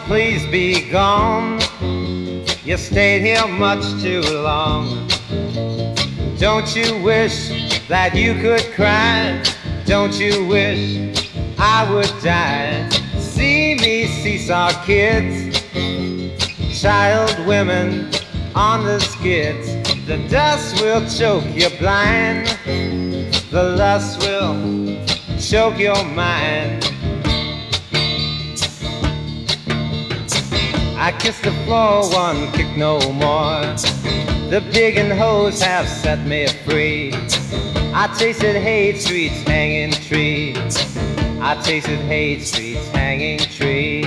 please be gone. You stayed here much too long. Don't you wish that you could cry? Don't you wish I would die? See me seesaw kids, child women on the skids. The dust will choke you blind, the lust will choke your mind. I kiss the floor, one kick no more. The big and hoes have set me free. I tasted hate streets, hanging trees. I tasted hate streets, hanging trees.